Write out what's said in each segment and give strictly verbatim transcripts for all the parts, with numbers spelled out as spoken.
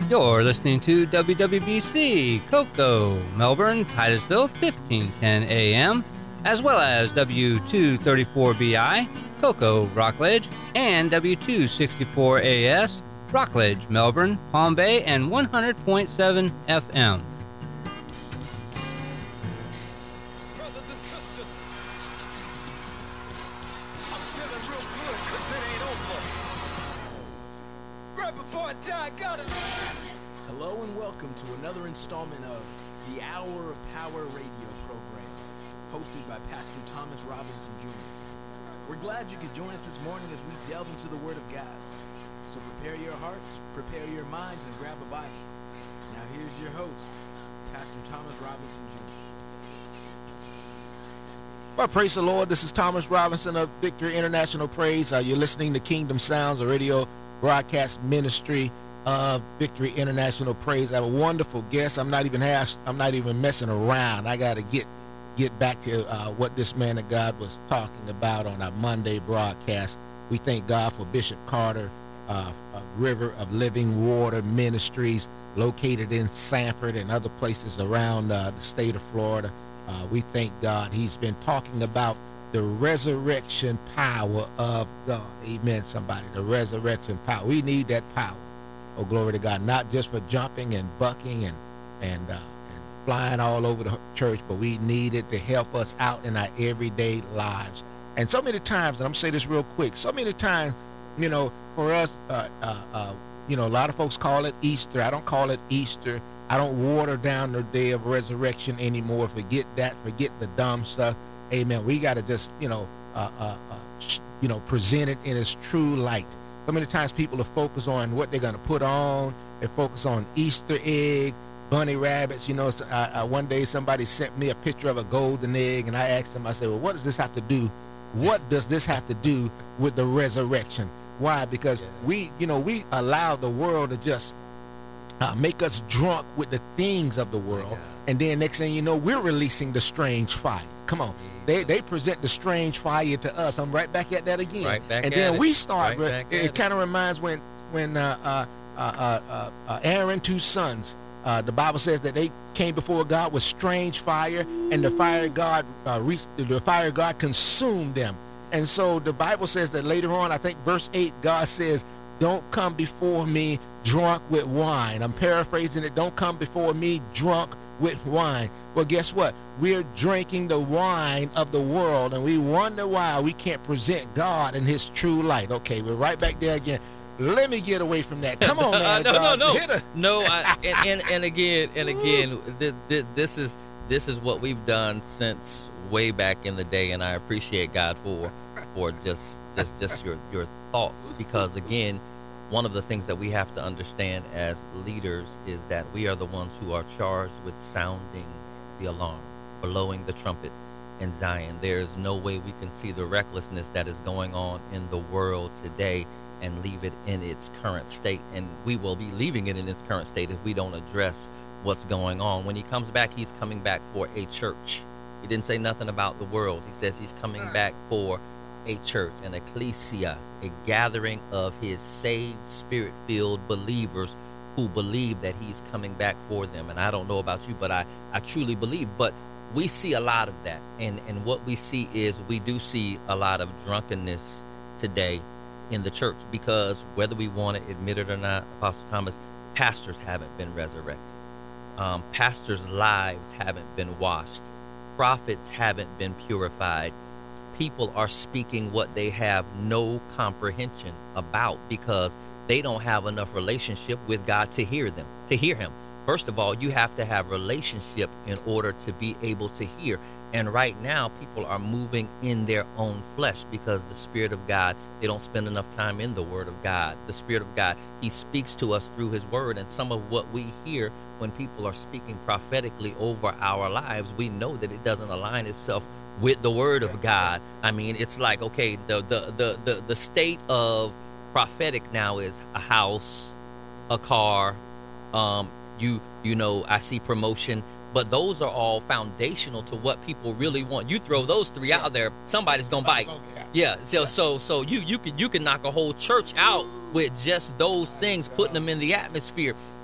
You're listening to W W B C, Cocoa, Melbourne, Titusville, fifteen ten A M, as well as W two thirty-four B I, Cocoa, Rockledge, and W two sixty-four A S, Rockledge, Melbourne, Palm Bay, and one hundred point seven F M. Brothers and sisters, I'm feeling real good cause it ain't over. Right before I die, I gotta... Hello and welcome to another installment of the Hour of Power radio program, hosted by Pastor Thomas Robinson Junior We're glad you could join us this morning as we delve into the Word of God. So prepare your hearts, prepare your minds, and grab a Bible. Now here's your host, Pastor Thomas Robinson Junior Well, praise the Lord. This is Thomas Robinson of Victory International Praise. Uh, you're listening to Kingdom Sounds, a radio broadcast ministry of Victory International Praise. I have a wonderful guest. I'm not even half, I'm not even messing around. I got to get get back to uh, what this man of God was talking about on our Monday broadcast. We thank God for Bishop Carter, uh, of River of Living Water Ministries, located in Sanford and other places around uh, the state of Florida. Uh, we thank God. He's been talking about the resurrection power of God. Amen, somebody. The resurrection power. We need that power. Oh, glory to God. Not just for jumping and bucking and, and, uh, and flying all over the church, but we need it to help us out in our everyday lives. And so many times, and I'm going to say this real quick, so many times, you know, for us, uh, uh, uh, you know, a lot of folks call it Easter. I don't call it Easter. I don't water down the day of resurrection anymore. Forget that. Forget the dumb stuff. Amen. We got to just, you know, uh, uh, uh, sh- you know, present it in its true light. So many times people are focused on what they're going to put on. They focus on Easter egg, bunny rabbits. You know, so, uh, uh, one day somebody sent me a picture of a golden egg, and I asked them, I said, well, what does this have to do? What does this have to do with the resurrection? Why? Because yes. we, you know, we allow the world to just uh, make us drunk with the things of the world. Yeah. And then next thing you know, we're releasing the strange fire. Come on. They they present the strange fire to us. I'm right back at that again. Right back and at then it. we start. Right It, it kind of reminds when when uh, uh, uh, uh, uh, Aaron two sons. Uh, the Bible says that they came before God with strange fire, and the fire of God uh, reached. The fire of God consumed them. And so the Bible says that later on, I think verse eight, God says, "Don't come before me drunk with wine." I'm paraphrasing it. Don't come before me drunk with wine. Well, guess what? We're drinking the wine of the world, and we wonder why we can't present God in his true light. Okay, we're right back there again. Let me get away from that. Come on, man. no, God. no, no, no. I, and, and and again, and again, this, this is this is what we've done since way back in the day, and I appreciate God for for just just just your your thoughts, because again, one of the things that we have to understand as leaders is that we are the ones who are charged with sounding the alarm, blowing the trumpet in Zion. There's no way we can see the recklessness that is going on in the world today and leave it in its current state. And we will be leaving it in its current state if we don't address what's going on. When he comes back, he's coming back for a church. He didn't say nothing about the world. He says he's coming back for a church, an ecclesia, a gathering of his saved, spirit-filled believers who believe that he's coming back for them. And I don't know about you, but I, I truly believe. But we see a lot of that. And, and what we see is we do see a lot of drunkenness today in the church, because whether we want to admit it or not, Apostle Thomas, pastors haven't been resurrected. Um, pastors' lives haven't been washed. Prophets haven't been purified. People are speaking what they have no comprehension about because they don't have enough relationship with God to hear them, to hear him. First of all, you have to have relationship in order to be able to hear. And right now, people are moving in their own flesh because the Spirit of God, they don't spend enough time in the Word of God. The Spirit of God, he speaks to us through his Word. And some of what we hear when people are speaking prophetically over our lives, we know that it doesn't align itself with the Word of God. I mean, it's like, okay, the the the the, the state of prophetic now is a house, a car, um, you you know, I see promotion. But those are all foundational to what people really want. You throw those three out there, somebody's gonna bite. Yeah. So so so you you can you can knock a whole church out with just those things, putting them in the atmosphere.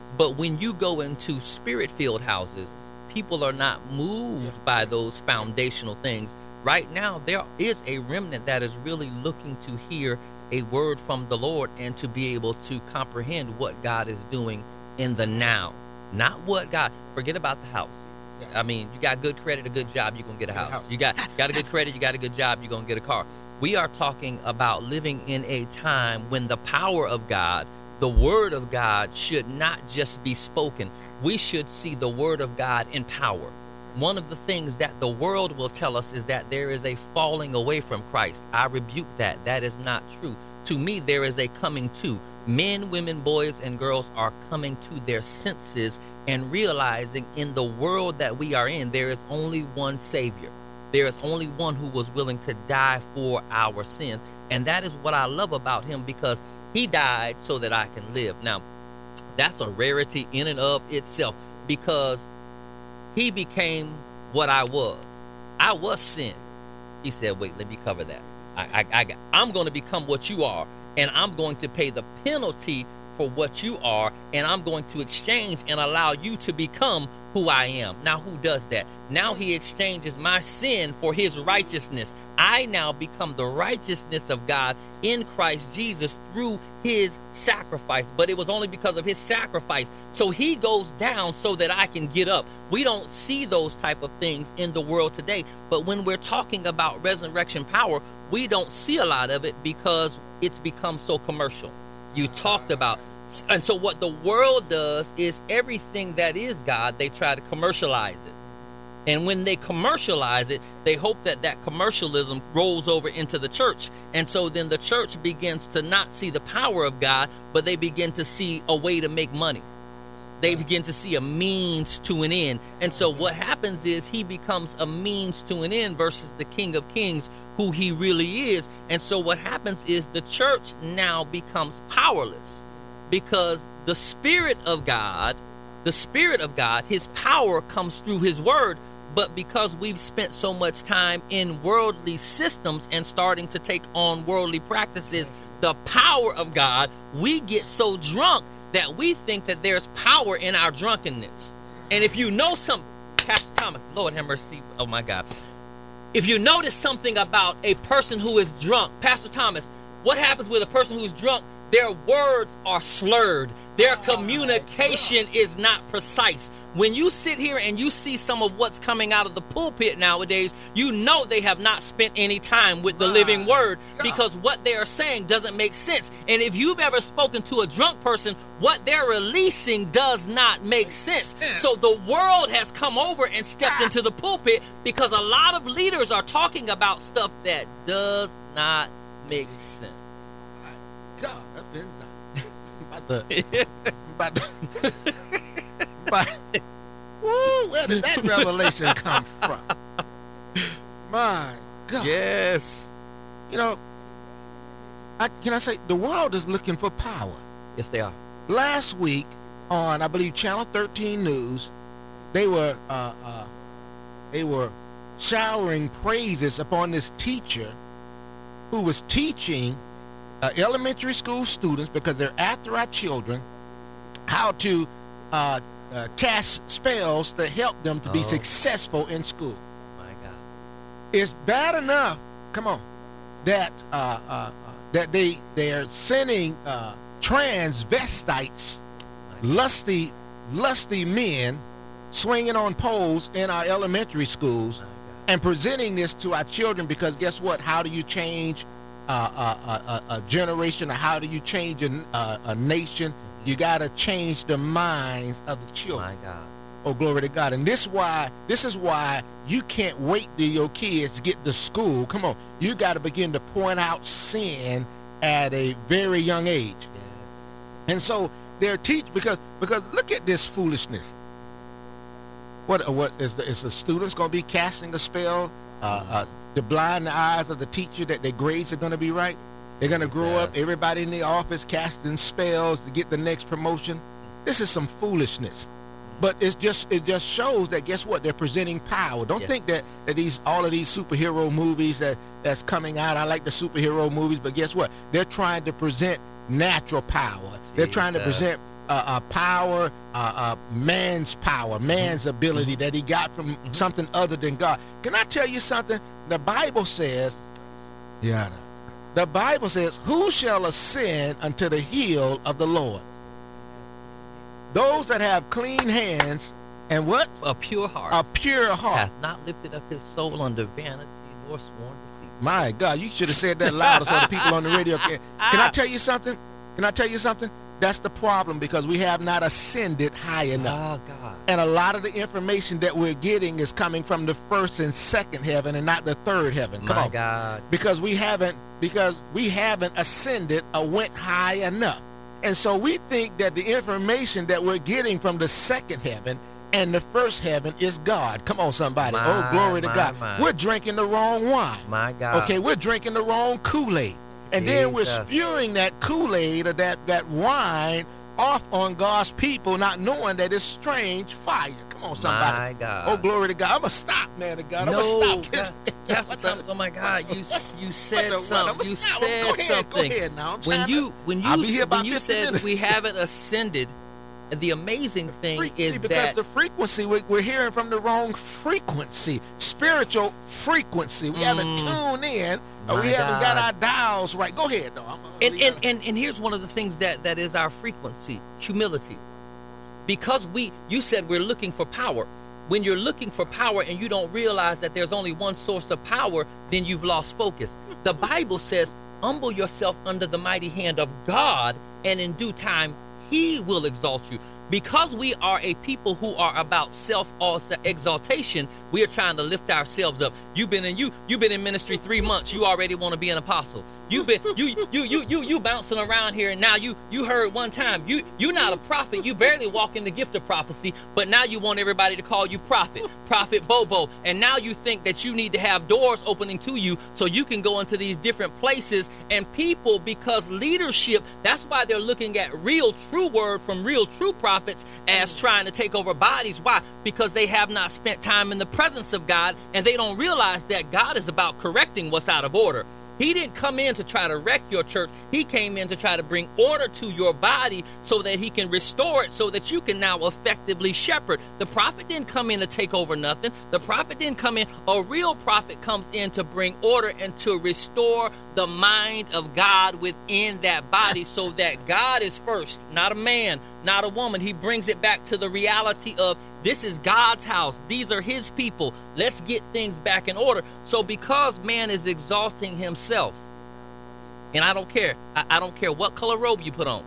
But when you go into spirit-filled houses, people are not moved by those foundational things. Right now, there is a remnant that is really looking to hear a word from the Lord and to be able to comprehend what God is doing in the now. Not what God, forget about the house. I mean, you got good credit, a good job, you're going to get a house. You got, got a good credit, you got a good job, you're going to get a car. We are talking about living in a time when the power of God, the word of God should not just be spoken. We should see the word of God in power. One of the things that the world will tell us is that there is a falling away from Christ. I rebuke that. That is not true. To me, there is a coming to. Men, women, boys, and girls are coming to their senses and realizing in the world that we are in, there is only one Savior. There is only one who was willing to die for our sins. And that is what I love about him, because he died so that I can live. Now, that's a rarity in and of itself, because he became what I was. I was sin. He said, wait, let me cover that. I, I, I, I'm going to become what you are, and I'm going to pay the penalty for what you are, and I'm going to exchange and allow you to become who I am. Now, who does that? Now he exchanges my sin for his righteousness. I now become the righteousness of God in Christ Jesus through his sacrifice. But it was only because of his sacrifice. So he goes down so that I can get up. We don't see those type of things in the world today. But when we're talking about resurrection power, we don't see a lot of it because it's become so commercial. You talked about. And so what the world does is everything that is God, they try to commercialize it. And when they commercialize it, they hope that that commercialism rolls over into the church. And so then the church begins to not see the power of God, but they begin to see a way to make money. They begin to see a means to an end. And so what happens is he becomes a means to an end versus the King of Kings, who he really is. And so what happens is the church now becomes powerless, because the Spirit of God, the Spirit of God, his power comes through his word. But because we've spent so much time in worldly systems and starting to take on worldly practices, the power of God, we get so drunk that we think that there's power in our drunkenness. And if you know some, Pastor Thomas, Lord have mercy, oh my God. If you notice something about a person who is drunk, Pastor Thomas, what happens with a person who's drunk? Their words are slurred. Their communication is not precise. When you sit here and you see some of what's coming out of the pulpit nowadays, you know they have not spent any time with the living word, because what they are saying doesn't make sense. And if you've ever spoken to a drunk person, what they're releasing does not make sense. So the world has come over and stepped into the pulpit because a lot of leaders are talking about stuff that does not make sense. God, up inside. About the, about the, about, woo, where did that revelation come from? My God. Yes. You know, I, can I say, the world is looking for power. Yes, they are. Last week on, I believe, Channel thirteen News, they were uh, uh, they were showering praises upon this teacher who was teaching Uh, elementary school students, because they're after our children, how to uh, uh, cast spells to help them to be Oh. successful in school. My God. It's bad enough, come on, that uh, uh, uh, that they they are sending uh, transvestites, lusty lusty men, swinging on poles in our elementary schools, and presenting this to our children. Because guess what? How do you change Uh, uh, uh, a generation, or how do you change a, uh, a nation? You got to change the minds of the children. My God. Oh, glory to God. And this why this is why you can't wait till your kids get to school. Come on, you got to begin to point out sin at a very young age. Yes. And so they're teach because because look at this foolishness. What what is the is the students going to be casting a spell uh, uh, to blind the eyes of the teacher that their grades are going to be right? They're going to grow up, everybody in the office casting spells to get the next promotion. This is some foolishness. But it's just it just shows that, guess what? They're presenting power. Don't Yes. think that, that these all of these superhero movies that that's coming out. I like the superhero movies, but guess what? They're trying to present natural power. They're trying to Jesus. present uh, uh, power, uh, uh, man's power, man's ability that he got from something other than God. Can I tell you something? The Bible says, yeah, the Bible says, who shall ascend unto the hill of the Lord? Those that have clean hands and what? A pure heart. A pure heart. Hath not lifted up his soul under vanity, nor sworn deceit. My God, you should have said that louder so the people on the radio can. Can I tell you something? Can I tell you something? That's the problem, because we have not ascended high enough. Oh, God. And a lot of the information that we're getting is coming from the first and second heaven and not the third heaven. Come My on. God. Because we haven't because we haven't ascended or went high enough. And so we think that the information that we're getting from the second heaven and the first heaven is God. Come on, somebody. My, oh, glory to my, God. my. We're drinking the wrong wine. My God. Okay, we're drinking the wrong Kool-Aid. And then we're Jesus. spewing that Kool-Aid or that, that wine off on God's people, not knowing that it's strange fire. Come on, somebody. My God. Oh, glory to God. I'm going to stop, man of God. I'm No, going to stop. God, Pastor Thomas, oh my God, you you said the- what? something. I'ma You stop. said Go ahead, go something. ahead now. I'm When trying you to- when I'll you be here about when you fifty said minutes. we haven't ascended, the amazing thing Fre- is See, because that the frequency, we- we're hearing from the wrong frequency, spiritual frequency. We haven't tuned in, or My we haven't got God. our dials right. Go ahead, though. I'm, and, and, and, and here's one of the things that, that is our frequency, humility. Because we, you said we're looking for power. When you're looking for power and you don't realize that there's only one source of power, then you've lost focus. The Bible says, humble yourself under the mighty hand of God, and in due time, he will exalt you. Because we are a people who are about self-exaltation, we are trying to lift ourselves up. You've been in you you've been in ministry three months. You already want to be an apostle. You've been you you you you you bouncing around here, and now you you heard one time you you're not a prophet. You barely walk in the gift of prophecy, but now you want everybody to call you prophet, prophet Bobo, and now you think that you need to have doors opening to you so you can go into these different places. And people, because leadership, that's why they're looking at real true word from real true prophets as trying to take over bodies. Why? Because they have not spent time in the presence of God, and they don't realize that God is about correcting what's out of order. He didn't come in to try to wreck your church. He came in to try to bring order to your body so that he can restore it, so that you can now effectively shepherd. The prophet didn't come in to take over nothing. The prophet didn't come in. A real prophet comes in to bring order and to restore the mind of God within that body, so that God is first, not a man, not a woman. He brings it back to the reality of, this is God's house. These are his people. Let's get things back in order. So because man is exalting himself, and I don't care. I, I don't care what color robe you put on.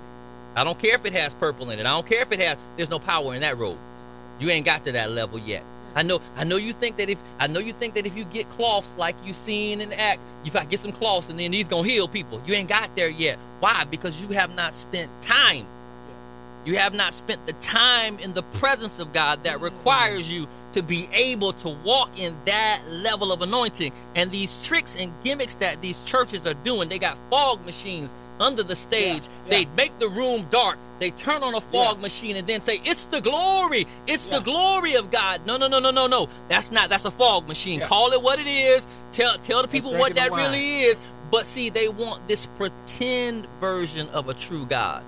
I don't care if it has purple in it. I don't care if it has, there's no power in that robe. You ain't got to that level yet. I know I know you think that if I know you think that if you get cloths like you seen in the Acts, you got get some cloths and then these gonna heal people. You ain't got there yet. Why? Because you have not spent time. You have not spent the time in the presence of God that requires you to be able to walk in that level of anointing. And these tricks and gimmicks that these churches are doing, they got fog machines under the stage. Yeah, yeah. They make the room dark. They turn on a fog Yeah. machine and then say, it's the glory. It's Yeah. the glory of God. No, no, no, no, no, no. That's not, that's a fog machine. Yeah. Call it what it is. Tell, tell the people what drinking that the wine. really is. But see, they want this pretend version of a true God.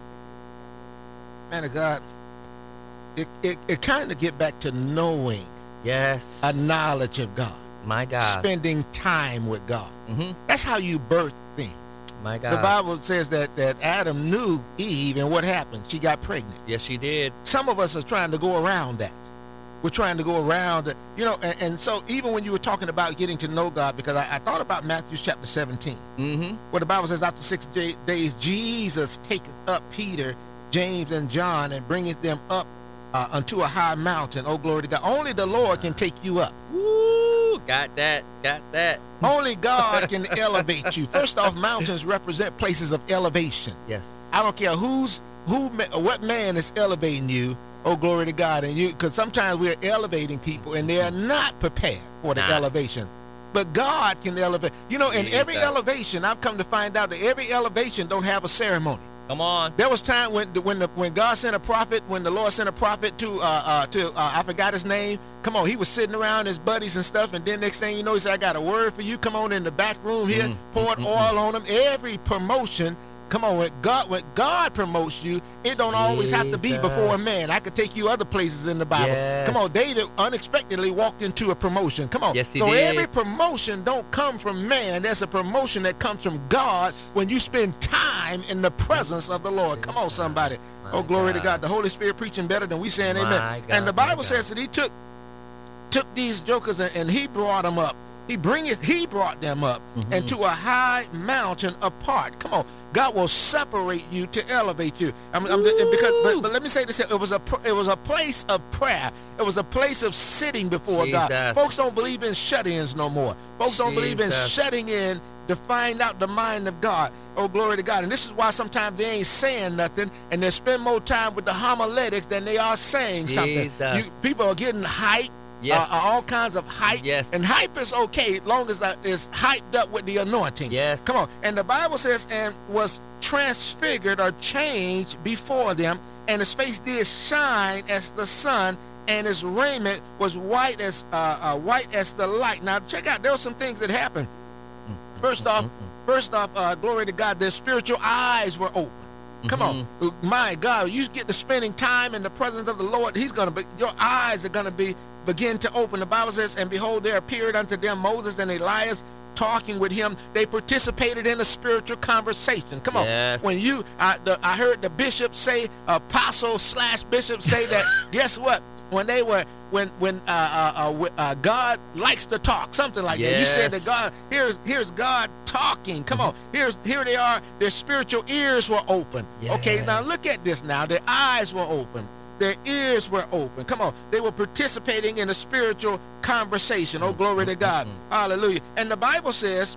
Man of God, it, it, it kind of get back to knowing Yes. a knowledge of God, My God. spending time with God. Mhm. That's how you birth things. My God. The Bible says that, that Adam knew Eve, and what happened? She got pregnant. Yes, she did. Some of us are trying to go around that. We're trying to go around it, you know, and, and so even when you were talking about getting to know God, because I, I thought about Matthew chapter seventeen, Mm-hmm. where the Bible says after six j- days, Jesus taketh up Peter, James, and John and bringeth them up uh, unto a high mountain. Oh, glory to God. Only the Lord can take you up. Woo! Got that. Got that. Only God can elevate you. First off, mountains represent places of elevation. Yes. I don't care who's who, ma- what man is elevating you. Oh, glory to God. And you, because sometimes we're elevating people and they are not prepared for the Nah. elevation. But God can elevate. You know, in every Jesus. elevation, I've come to find out that every elevation don't have a ceremony. Come on. There was time when when the, when God sent a prophet, when the Lord sent a prophet to uh, uh to uh, I forgot his name. Come on, he was sitting around his buddies and stuff, and then next thing you know, he said, "I got a word for you. Come on in the back room here." Mm, Poured mm, oil on him. Every promotion Come on, when God when God promotes you, it don't always have to be before a man. I could take you other places in the Bible. Yes. Come on, David unexpectedly walked into a promotion. Come on. Yes, he so did. every promotion don't come from man. There's a promotion that comes from God when you spend time in the presence of the Lord. Come on, somebody. My oh, glory God. to God. The Holy Spirit preaching better than we saying My amen. God, and the my Bible God. says that he took took these jokers and, and he brought them up. He bringeth, he brought them up Mm-hmm. into a high mountain apart. Come on, God will separate you to elevate you. I'm, I'm, because, but, but let me say this: it was a pr- it was a place of prayer. It was a place of sitting before God. Jesus. Folks don't believe in shut-ins no more. Folks don't believe in Jesus. shutting in to find out the mind of God. Oh, glory to God. And this is why sometimes they ain't saying nothing, and they spend more time with the homiletics than they are saying something. Jesus. You, people are getting hyped. Yes. Uh, uh, all kinds of hype. Yes. And hype is okay as long as that is hyped up with the anointing. Yes. Come on. And the Bible says, and was transfigured or changed before them, and his face did shine as the sun, and his raiment was white as uh, uh, white as the light. Now check out, there were some things that happened. First off, first off, uh, glory to God, their spiritual eyes were open. Come on, my God, you get to spending time in the presence of the Lord. He's gonna be, your eyes are gonna be begin to open. The Bible says, and behold, there appeared unto them Moses and Elias talking with him. They participated in a spiritual conversation. Come on, Yes. when you, I, the, I heard the bishop say, apostle slash bishop say that. Guess what? When they were, when when uh, uh, uh, wi- uh, God likes to talk, something like that. You said that Yes. God, here's here's God talking. Come on, here's here they are. Their spiritual ears were open. Okay, now look at this. Now their eyes were open. Their ears were open. Come on, they were participating in a spiritual conversation. Oh, glory to God, Hallelujah. And the Bible says,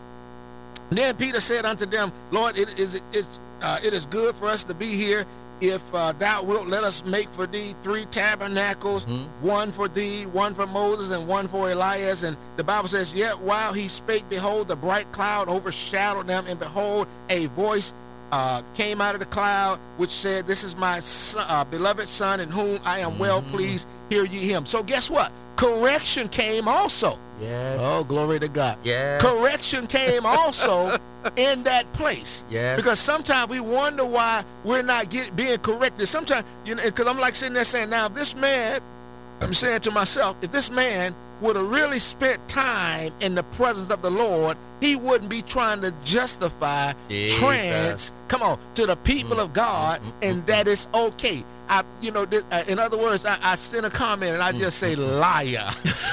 then Peter said unto them, Lord, it is it's uh, it is good for us to be here. If uh, thou wilt, let us make for thee three tabernacles, one for thee, one for Moses, and one for Elias. And the Bible says, yet while he spake, behold, the bright cloud overshadowed them, and behold, a voice uh, came out of the cloud, which said, this is my son, uh, beloved son, in whom I am well pleased. Hear ye him. So guess what? Correction came also. Yes. Oh, glory to God. Yes. Correction came also in that place. Yes. Because sometimes we wonder why we're not get, being corrected. Sometimes, you know, because I'm like sitting there saying, now, if this man, I'm saying to myself, if this man would have really spent time in the presence of the Lord, he wouldn't be trying to justify Jesus. trans, come on, to the people of God, and that it's okay. I, you know, th- uh, in other words, I, I send a comment and I just say liar.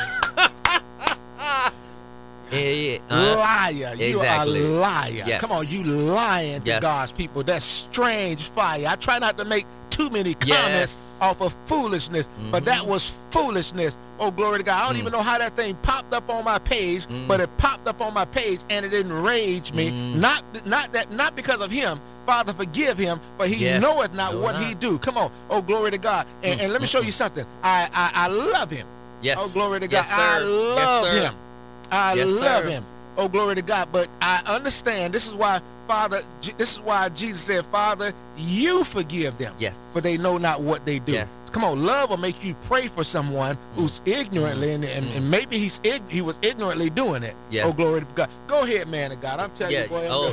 Yeah, yeah. Uh, liar. exactly. You are a liar. Yes. Come on, you lying to Yes. God's people. That's strange fire. I try not to make too many comments Yes. off of foolishness, but that was foolishness. Oh, glory to God. I don't even know how that thing popped up on my page, but it popped up on my page and it enraged me. Not not that not because of him. Father, forgive him, but he Yes. knoweth not Know what not. he do. Come on. Oh, glory to God. And, and let me show you something. I, I, I love him. Yes. Oh, glory to God. Yes, I sir. love Yes, sir. him. I Yes, love sir. him. Oh, glory to God. But I understand. This is why, Father, Je- this is why Jesus said, Father, you forgive them. Yes. For they know not what they do. Yes. Come on, love will make you pray for someone who's ignorantly, and, and, and maybe he's ig- he was ignorantly doing it. Yes. Oh, glory to God. Go ahead, man of God. I'm telling Yeah. you, boy. I'm Oh, good.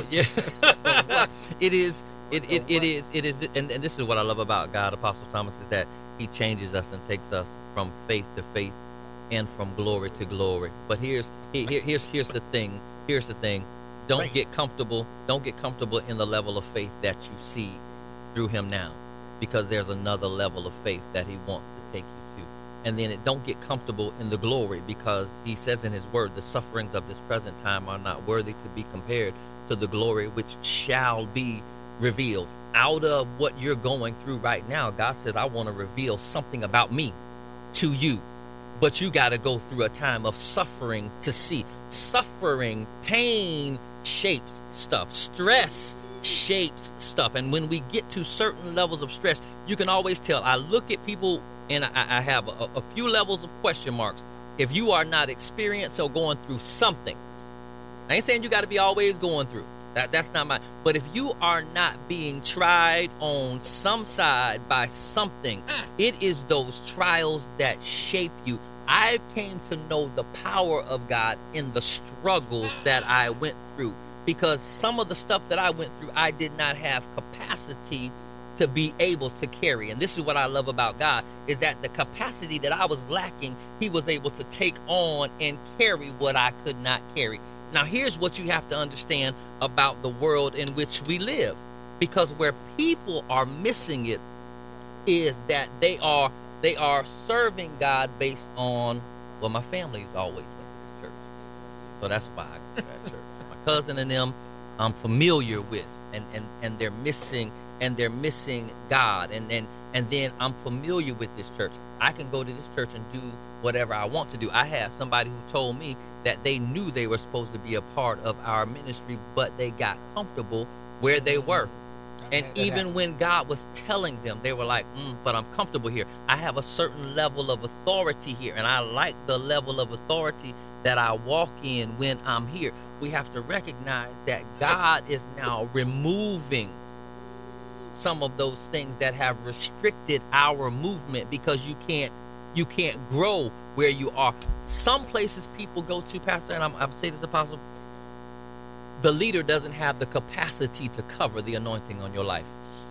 yeah. it is. It, it, it is. It is. And, and this is what I love about God, Apostle Thomas, is that he changes us and takes us from faith to faith and from glory to glory. But here's he- here, here's here's the thing. Here's the thing. Don't Right. get comfortable. Don't get comfortable in the level of faith that you see through him now, because there's another level of faith that he wants to take you to. And then it, don't get comfortable in the glory, because he says in his word, the sufferings of this present time are not worthy to be compared to the glory which shall be revealed. Out of what you're going through right now, God says, I want to reveal something about me to you. But you got to go through a time of suffering to see. Suffering, pain shapes stuff. Stress shapes stuff. And when we get to certain levels of stress, you can always tell. I look at people and I, I have a, a few levels of question marks. If you are not experienced or going through something, I ain't saying you got to be always going through. That, that's not my, but if you are not being tried on some side by something, it is those trials that shape you. I came to know the power of God in the struggles that I went through, because some of the stuff that I went through, I did not have capacity to be able to carry. And this is what I love about God, is that the capacity that I was lacking, he was able to take on and carry what I could not carry. Now, here's what you have to understand about the world in which we live, because where people are missing it is that they are they are serving God based on, well, my family's always went to this church, so that's why I go to that church. My cousin and them, I'm familiar with, and and and they're missing and they're missing God, and and and then I'm familiar with this church. I can go to this church and do whatever I want to do. I had somebody who told me that they knew they were supposed to be a part of our ministry, but they got comfortable where they were. And even when God was telling them, they were like, mm, but I'm comfortable here. I have a certain level of authority here, and I like the level of authority that I walk in when I'm here. We have to recognize that God is now removing some of those things that have restricted our movement, because you can't you can't grow where you are. Some places people go to, Pastor, and I'm, I'm saying this, Apostle, the leader doesn't have the capacity to cover the anointing on your life.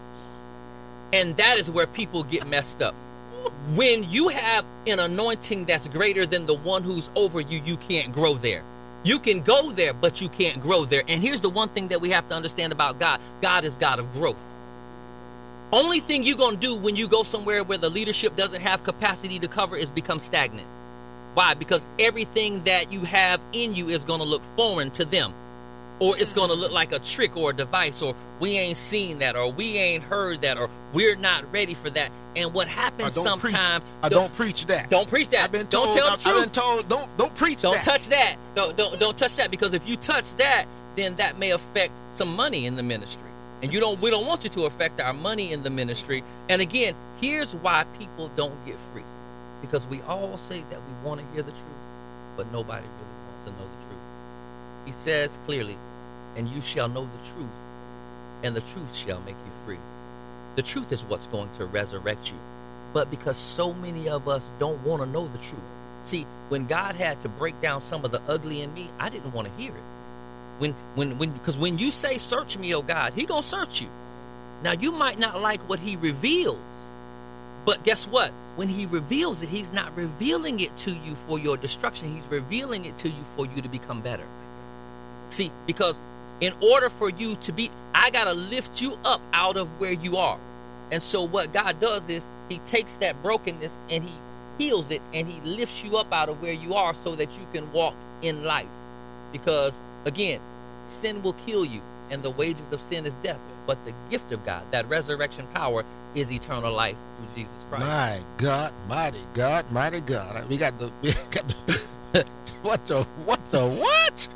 And that is where people get messed up. When you have an anointing that's greater than the one who's over you, you can't grow there. You can go there, but you can't grow there. And here's the one thing that we have to understand about God. God is God of growth. Only thing you're going to do when you go somewhere where the leadership doesn't have capacity to cover is become stagnant. Why? Because everything that you have in you is going to look foreign to them. Or it's going to look like a trick or a device, or we ain't seen that, or we ain't heard that, or we're not ready for that. And what happens sometimes, I don't preach that. Don't preach that. I've been don't told, tell the I've, truth. I've been told, don't don't preach don't that. Don't touch that. Don't, don't don't touch that, because if you touch that, then that may affect some money in the ministry. And you don't we don't want you to affect our money in the ministry. And again, here's why people don't get free. Because we all say that we want to hear the truth, but nobody really wants to know the truth. He says clearly, and you shall know the truth, and the truth shall make you free. The truth is what's going to resurrect you. But because so many of us don't want to know the truth. See, when God had to break down some of the ugly in me, I didn't want to hear it. When, when, when, because when you say, search me, oh God, he gonna search you. Now, you might not like what he reveals, but guess what? When he reveals it, he's not revealing it to you for your destruction. He's revealing it to you for you to become better. See, because in order for you to be, I got to lift you up out of where you are. And so what God does is he takes that brokenness and he heals it, and he lifts you up out of where you are so that you can walk in life. Because again, sin will kill you, and the wages of sin is death. But the gift of God, that resurrection power, is eternal life through Jesus Christ. My God, mighty God, mighty God. We got the, we got the what the, what the, what?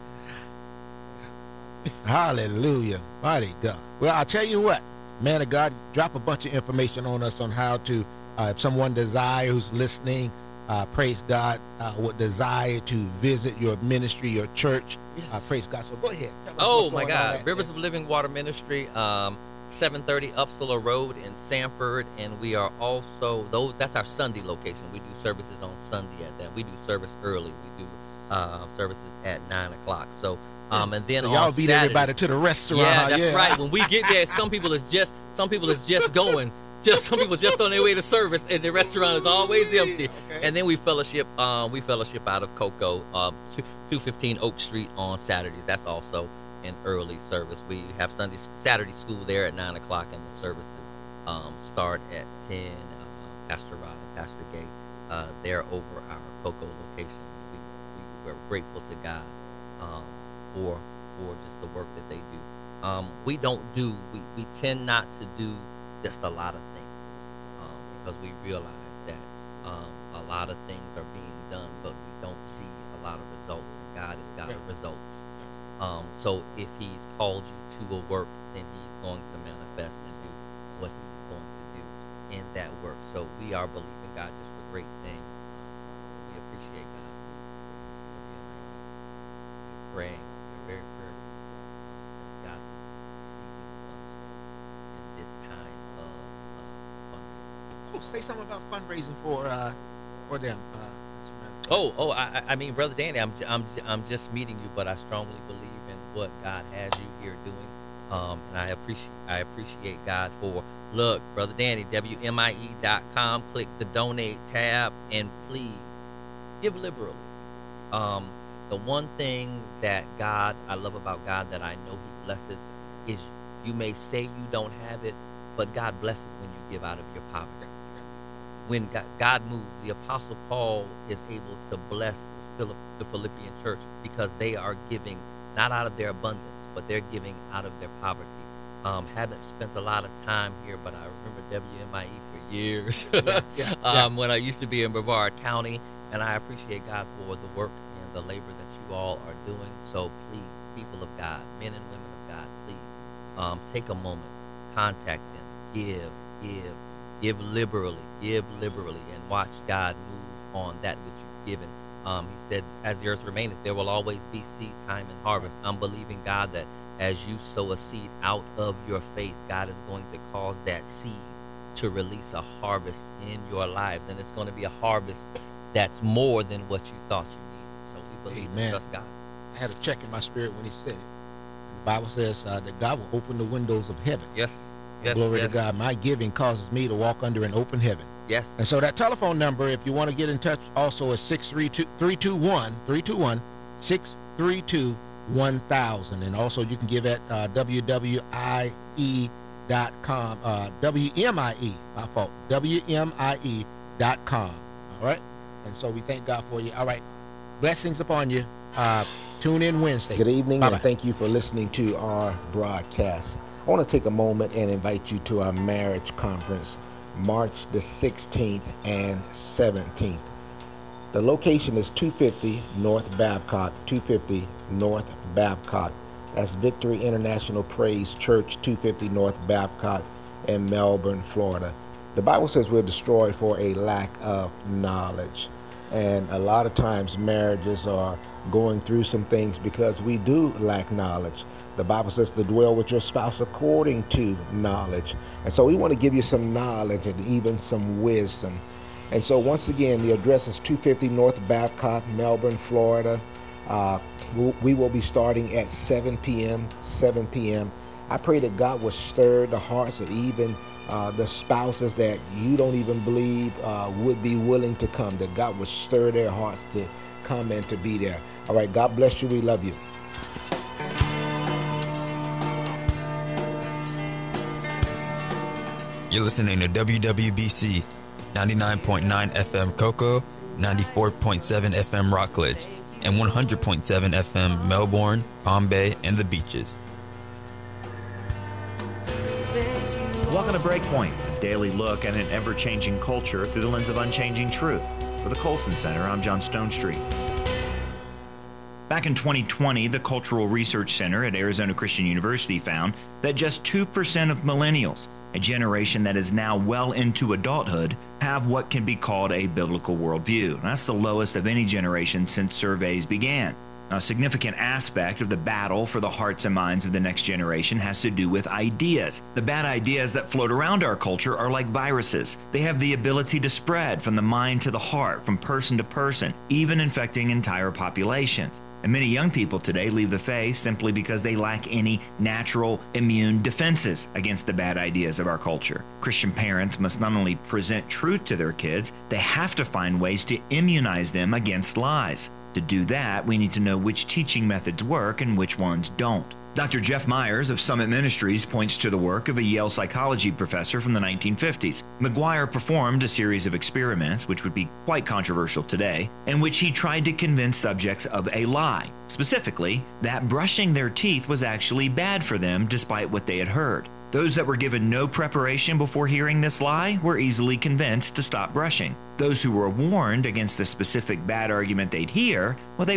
Hallelujah, mighty God. Well, I'll tell you what, man of God, drop a bunch of information on us on how to, uh, if someone desires who's listening, uh, praise God, uh, would desire to visit your ministry, your church, yes. uh, praise God. So go ahead. Tell us oh, what's my going God. on Rivers of Living Water Ministry, um, seven thirty Upsala Road in Sanford. And we are also, those. that's our Sunday location. We do services on Sunday at that. We do service early. We do uh, services at nine o'clock. So, um, and then so on y'all beat Saturday, everybody to the restaurant. Yeah, that's yeah. right. When we get there, some people is just some people is just going. Just some people just on their way to service, and the restaurant is always empty. Okay. And then we fellowship. Um, we fellowship out of Cocoa, um, two fifteen Oak Street on Saturdays. That's also an early service. We have Sunday, Saturday school there at nine o'clock, and the services um, start at ten. Uh, Pastor Rod and Pastor Gay, uh, they're over our Cocoa location. We, we we're grateful to God um, for for just the work that they do. Um, we don't do. We we tend not to do just a lot of things, um, because we realize that um, a lot of things are being done, but we don't see a lot of results. And God is God of results. Um, so if He's called you to a work, then He's going to manifest and do what He's going to do in that work. So we are believing God just for great things. We appreciate God for being there. We're praying. We're very prayerful. God see in this time. Oh, say something about fundraising for uh, for them. Uh, oh, oh, I, I mean, Brother Danny, I'm, I'm, I'm just meeting you, but I strongly believe in what God has you here doing. Um, and I appreciate I appreciate God for, look, Brother Danny, W M I E dot com, click the donate tab, and please give liberally. Um, the one thing that God, I love about God that I know he blesses is you may say you don't have it, but God blesses when you give out of your poverty. When God, God moves, the Apostle Paul is able to bless the, Philipp, the Philippian church because they are giving not out of their abundance, but they're giving out of their poverty. Um, haven't spent a lot of time here, but I remember W M I E for years Yeah, yeah, yeah. um, when I used to be in Brevard County, and I appreciate God for the work and the labor that you all are doing. So please, people of God, men and women of God, please um, take a moment, contact them, give, give, give liberally, give liberally, and watch God move on that which you've given. Um, he said, as the earth remaineth, there will always be seed time and harvest. I'm believing, God, that as you sow a seed out of your faith, God is going to cause that seed to release a harvest in your lives. And it's going to be a harvest that's more than what you thought you needed. So we believe Amen. and trust God. I had a check in my spirit when he said it. The Bible says uh, that God will open the windows of heaven. Yes. Yes. Glory yes. to God. My giving causes me to walk under an open heaven. Yes. And so that telephone number, if you want to get in touch, also is six three two, three two one, three two one, six three two, one thousand. And also you can give at uh, W W I E dot com, uh, W M I E, my fault, W M I E dot com. All right? And so we thank God for you. All right. Blessings upon you. Uh, tune in Wednesday. Good evening, Bye-bye. And thank you for listening to our broadcast. I want to take a moment and invite you to our marriage conference, March the sixteenth and seventeenth. The location is two fifty North Babcock, two fifty North Babcock. That's Victory International Praise Church, two fifty North Babcock in Melbourne, Florida. The Bible says we're destroyed for a lack of knowledge. And a lot of times marriages are going through some things because we do lack knowledge. The Bible says to dwell with your spouse according to knowledge. And so we want to give you some knowledge and even some wisdom. And so once again, the address is two fifty North Babcock, Melbourne, Florida. Uh, we will be starting at seven p.m., seven p.m. I pray that God will stir the hearts of even uh, the spouses that you don't even believe uh, would be willing to come, that God will stir their hearts to come and to be there. All right, God bless you. We love you. You're listening to W W B C, ninety-nine point nine F M Cocoa, ninety-four point seven F M Rockledge, and one hundred point seven F M Melbourne, Palm Bay, and the Beaches. Welcome to Breakpoint, a daily look at an ever-changing culture through the lens of unchanging truth. For the Colson Center, I'm John Stone Street. Back in twenty twenty, the Cultural Research Center at Arizona Christian University found that just two percent of millennials, a generation that is now well into adulthood, have what can be called a biblical worldview. That's the lowest of any generation since surveys began. Now, a significant aspect of the battle for the hearts and minds of the next generation has to do with ideas. The bad ideas that float around our culture are like viruses. They have the ability to spread from the mind to the heart, from person to person, even infecting entire populations. And many young people today leave the faith simply because they lack any natural immune defenses against the bad ideas of our culture. Christian parents must not only present truth to their kids, they have to find ways to immunize them against lies. To do that, we need to know which teaching methods work and which ones don't. Doctor Jeff Myers of Summit Ministries points to the work of a Yale psychology professor from the nineteen fifties. McGuire performed a series of experiments, which would be quite controversial today, in which he tried to convince subjects of a lie. Specifically, that brushing their teeth was actually bad for them despite what they had heard. Those that were given no preparation before hearing this lie were easily convinced to stop brushing. Those who were warned against the specific bad argument they'd hear, well, they